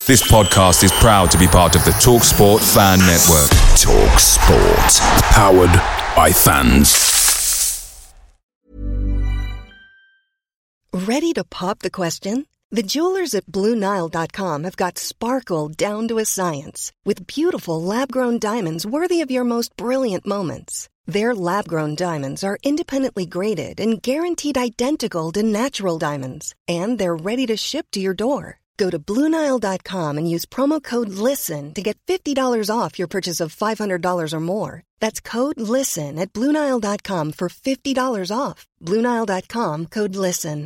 This podcast is proud to be part of the TalkSport Fan Network. TalkSport. Powered by fans. Ready to pop the question? The jewelers at BlueNile.com have got sparkle down to a science with beautiful lab-grown diamonds worthy of your most brilliant moments. Their lab-grown diamonds are independently graded and guaranteed identical to natural diamonds. And they're ready to ship to your door. Go to BlueNile.com and use promo code LISTEN to get $50 off your purchase of $500 or more. That's code LISTEN at BlueNile.com for $50 off. BlueNile.com, code LISTEN.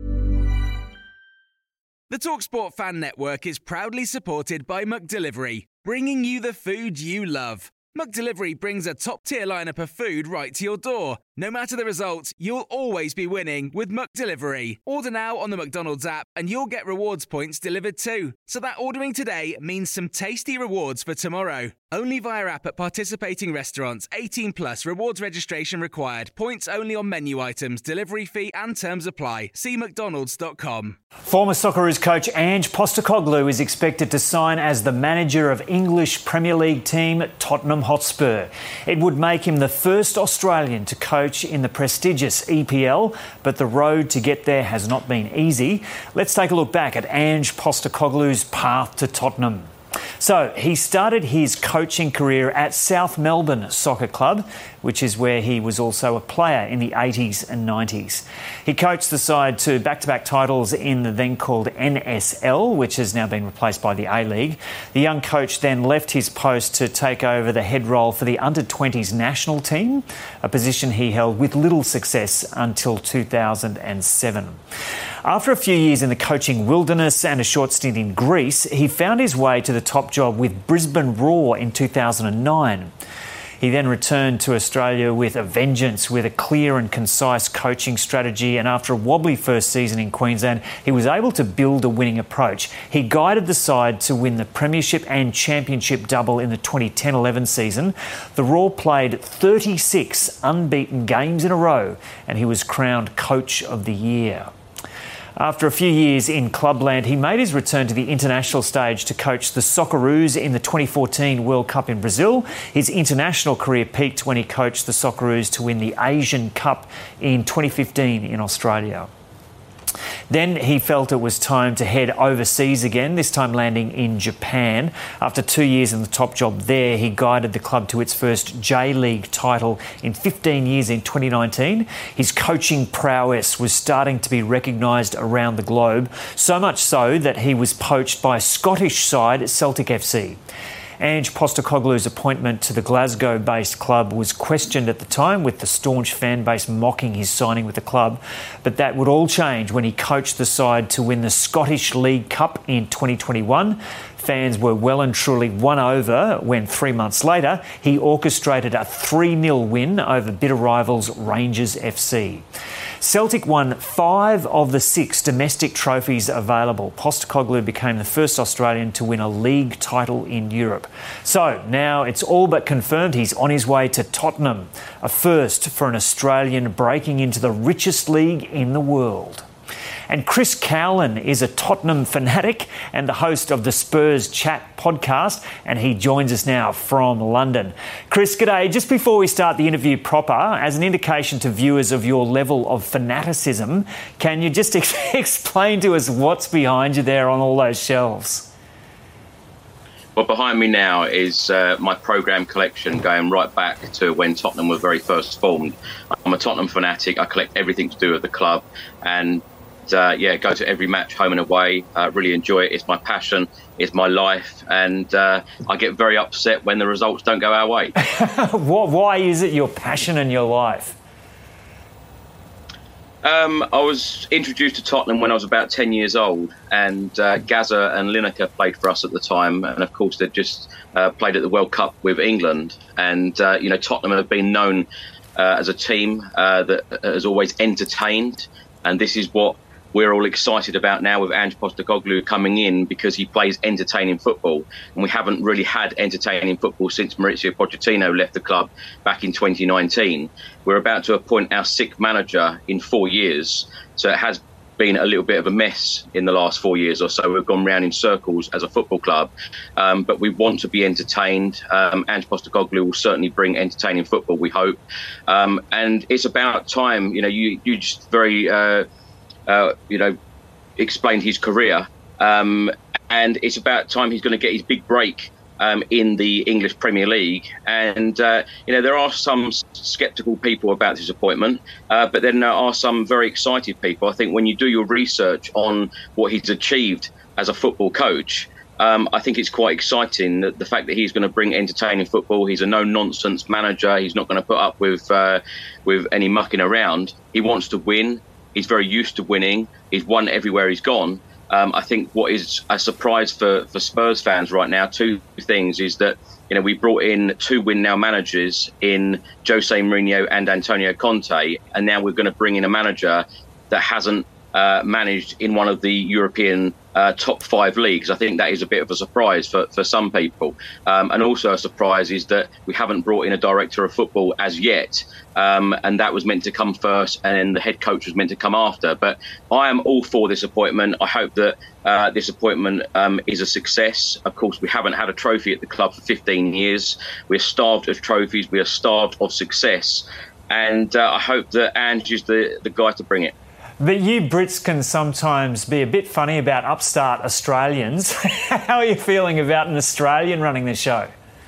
The TalkSport Fan Network is proudly supported by McDelivery, bringing you the food you love. McDelivery brings a top-tier lineup of food right to your door. No matter the result, you'll always be winning with McDelivery. Order now on the McDonald's app and you'll get rewards points delivered too. So that ordering today means some tasty rewards for tomorrow. Only via app at participating restaurants. 18 plus. Rewards registration required. Points only on menu items. Delivery fee and terms apply. See mcdonalds.com. Former Socceroos coach Ange Postecoglou is expected to sign as the manager of English Premier League team Tottenham Hotspur. It would make him the first Australian to coach in the prestigious EPL, but the road to get there has not been easy. Let's take a look back at Ange Postecoglou's path to Tottenham. So he started his coaching career at South Melbourne Soccer Club, which is where he was also a player in the 80s and 90s. He coached the side to back-to-back titles in the then called NSL, which has now been replaced by the A-League. The young coach then left his post to take over the head role for the under-20s national team, a position he held with little success until 2007. After a few years in the coaching wilderness and a short stint in Greece, he found his way to the top job with Brisbane Roar in 2009. He then returned to Australia with a vengeance, with a clear and concise coaching strategy, and after a wobbly first season in Queensland, he was able to build a winning approach. He guided the side to win the Premiership and Championship double in the 2010-11 season. The Roar played 36 unbeaten games in a row, and he was crowned Coach of the Year. After a few years in clubland, he made his return to the international stage to coach the Socceroos in the 2014 World Cup in Brazil. His international career peaked when he coached the Socceroos to win the Asian Cup in 2015 in Australia. Then he felt it was time to head overseas again, this time landing in Japan. After 2 years in the top job there, he guided the club to its first J-League title in 15 years in 2019. His coaching prowess was starting to be recognised around the globe, so much so that he was poached by Scottish side Celtic FC. Ange Postecoglou's appointment to the Glasgow-based club was questioned at the time, with the staunch fan base mocking his signing with the club. But that would all change when he coached the side to win the Scottish League Cup in 2021. Fans were well and truly won over when 3 months later he orchestrated a 3-0 win over bitter rivals Rangers FC. Celtic won 5 of the 6 domestic trophies available. Postecoglou became the first Australian to win a league title in Europe. So now it's all but confirmed he's on his way to Tottenham, a first for an Australian breaking into the richest league in the world. And Chris Cowlin is a Tottenham fanatic and the host of the Spurs Chat podcast, and he joins us now from London. Chris, g'day. Just before we start the interview proper, as an indication to viewers of your level of fanaticism, can you just explain to us what's behind you there on all those shelves? Well, behind me now is my programme collection going right back to when Tottenham were very first formed. I'm a Tottenham fanatic. I collect everything to do with the club, and go to every match home and away. Really enjoy it. It's my passion. It's my life. And I get very upset when the results don't go our way. Why is it your passion and your life? I was introduced to Tottenham when I was about 10 years old, and Gazza and Lineker played for us at the time. And of course, they'd just played at the World Cup with England. And, Tottenham have been known as a team that has always entertained. And this is what we're all excited about now with Ange Postecoglou coming in, because he plays entertaining football. And we haven't really had entertaining football since Mauricio Pochettino left the club back in 2019. We're about to appoint our 6th manager in 4 years. So it has been a little bit of a mess in the last 4 years or so. We've gone round in circles as a football club, but we want to be entertained. Ange Postecoglou will certainly bring entertaining football, we hope. And it's about time. You just very, explained his career. And it's about time he's going to get his big break in the English Premier League. And, there are some sceptical people about this appointment, but then there are some very excited people. I think when you do your research on what he's achieved as a football coach, I think it's quite exciting that the fact that he's going to bring entertaining football. He's a no-nonsense manager. He's not going to put up with any mucking around. He wants to win. He's very used to winning. He's won everywhere he's gone. I think what is a surprise for Spurs fans right now, two things, is that we brought in two win-now managers in Jose Mourinho and Antonio Conte, and now we're going to bring in a manager that hasn't managed in one of the European top 5 leagues. I think that is a bit of a surprise for some people. And also a surprise is that we haven't brought in a director of football as yet. And that was meant to come first, and then the head coach was meant to come after. But I am all for this appointment. I hope that this appointment is a success. Of course, we haven't had a trophy at the club for 15 years. We're starved of trophies. We are starved of success. And I hope that Ange is the guy to bring it. But you Brits can sometimes be a bit funny about upstart Australians. How are you feeling about an Australian running the show?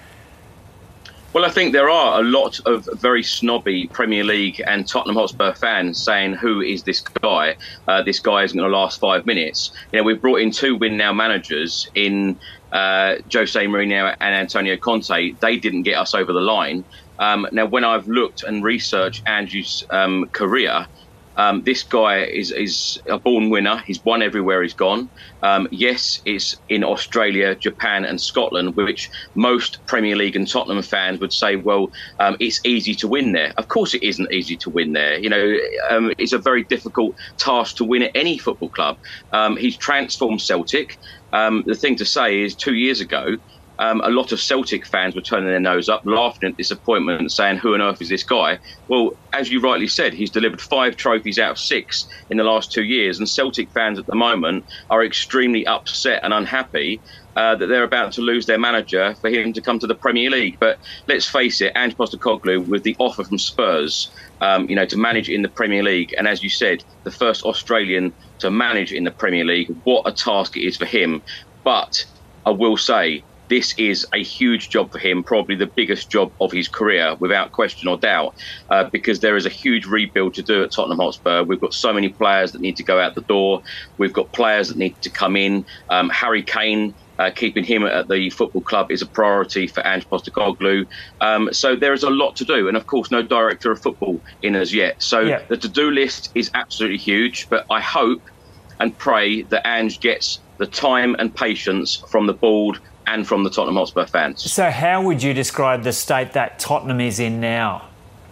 Well, I think there are a lot of very snobby Premier League and Tottenham Hotspur fans saying, who is this guy? This guy isn't going to last 5 minutes. We've brought in two win-now managers in Jose Mourinho and Antonio Conte. They didn't get us over the line. Now, when I've looked and researched Andrew's career, this guy is a born winner. He's won everywhere he's gone. Yes, it's in Australia, Japan and Scotland, which most Premier League and Tottenham fans would say, well, it's easy to win there. Of course it isn't easy to win there. It's a very difficult task to win at any football club. He's transformed Celtic. The thing to say is 2 years ago, a lot of Celtic fans were turning their nose up, laughing at this appointment, saying, who on earth is this guy? Well, as you rightly said, he's delivered 5 trophies out of 6 in the last 2 years. And Celtic fans at the moment are extremely upset and unhappy that they're about to lose their manager for him to come to the Premier League. But let's face it, Ange Postecoglou, with the offer from Spurs, to manage in the Premier League, and as you said, the first Australian to manage in the Premier League, what a task it is for him. But I will say, this is a huge job for him, probably the biggest job of his career, without question or doubt, because there is a huge rebuild to do at Tottenham Hotspur. We've got so many players that need to go out the door. We've got players that need to come in. Harry Kane, keeping him at the football club is a priority for Ange Postecoglou. So there is a lot to do. And, of course, no director of football in as yet. So the to-do list is absolutely huge. But I hope and pray that Ange gets the time and patience from the board and from the Tottenham Hotspur fans. So how would you describe the state that Tottenham is in now?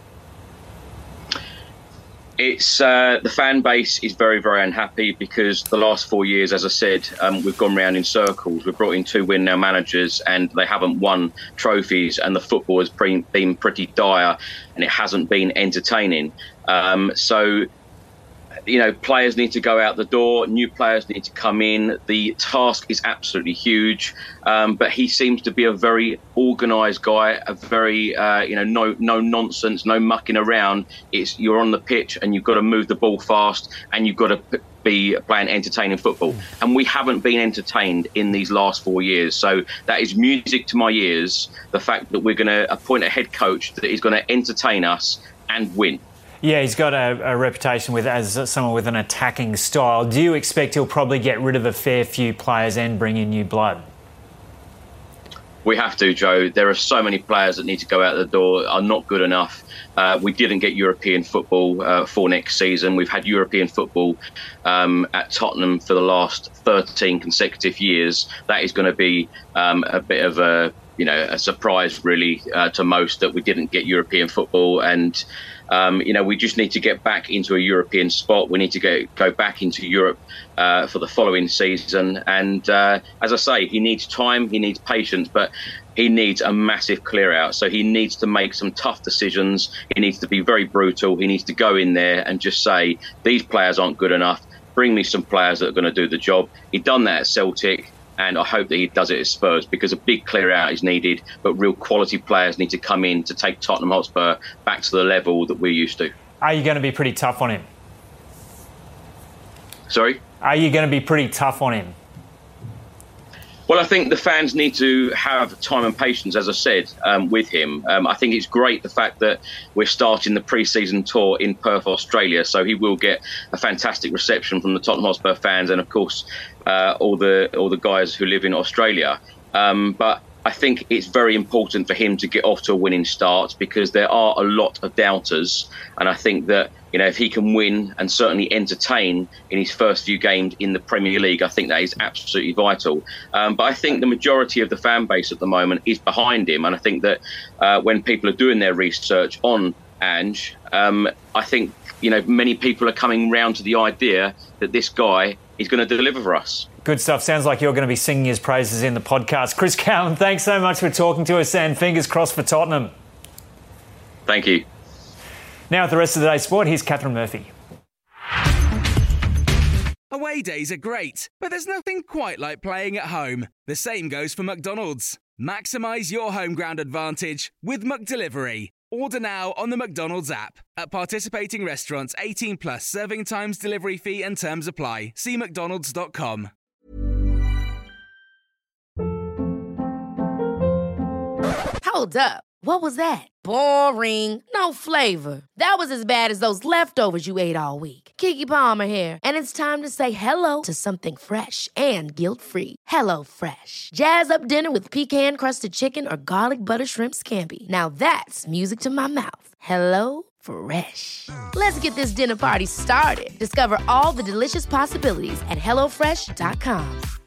It's the fan base is very, very unhappy because the last 4 years, as I said, we've gone round in circles. We've brought in two win-now managers and they haven't won trophies, and the football has been pretty dire and it hasn't been entertaining. Players need to go out the door. New players need to come in. The task is absolutely huge. But he seems to be a very organised guy, a very, no nonsense, no mucking around. You're on the pitch and you've got to move the ball fast and you've got to be playing entertaining football. And we haven't been entertained in these last 4 years. So that is music to my ears, the fact that we're going to appoint a head coach that is going to entertain us and win. Yeah, he's got a reputation as someone with an attacking style. Do you expect he'll probably get rid of a fair few players and bring in new blood? We have to, Joe. There are so many players that need to go out the door, are not good enough. We didn't get European football for next season. We've had European football at Tottenham for the last 13 consecutive years. That is going to be a bit of a surprise, really, to most, that we didn't get European football. And we just need to get back into a European spot. We need to go back into Europe for the following season. And as I say, he needs time, he needs patience, but he needs a massive clear out. So he needs to make some tough decisions. He needs to be very brutal. He needs to go in there and just say, these players aren't good enough. bring me some players that are going to do the job. He'd done that at Celtic, and I hope that he does it at Spurs, because a big clear out is needed, but real quality players need to come in to take Tottenham Hotspur back to the level that we're used to. Are you going to be pretty tough on him? Sorry? Are you going to be pretty tough on him? Well, I think the fans need to have time and patience, as I said, with him. I think it's great the fact that we're starting the pre-season tour in Perth, Australia, so he will get a fantastic reception from the Tottenham Hotspur fans and, of course, all the guys who live in Australia. But I think it's very important for him to get off to a winning start, because there are a lot of doubters, and I think that, you know, if he can win and certainly entertain in his first few games in the Premier League, I think that is absolutely vital. But I think the majority of the fan base at the moment is behind him, and I think that when people are doing their research on Ange, I think, you know, many people are coming round to the idea that this guy is going to deliver for us. Good stuff. Sounds like you're going to be singing his praises in the podcast. Chris Cowan, thanks so much for talking to us, and fingers crossed for Tottenham. Thank you. Now with the rest of the day's sport, here's Catherine Murphy. Away days are great, but there's nothing quite like playing at home. The same goes for McDonald's. Maximise your home ground advantage with McDelivery. Order now on the McDonald's app. At participating restaurants, 18 plus, serving times, delivery fee and terms apply. See mcdonalds.com. Hold up. What was that? Boring. No flavor. That was as bad as those leftovers you ate all week. Keke Palmer here. And it's time to say hello to something fresh and guilt-free. Hello Fresh. Jazz up dinner with pecan-crusted chicken or garlic butter shrimp scampi. Now that's music to my mouth. Hello Fresh. Let's get this dinner party started. Discover all the delicious possibilities at HelloFresh.com.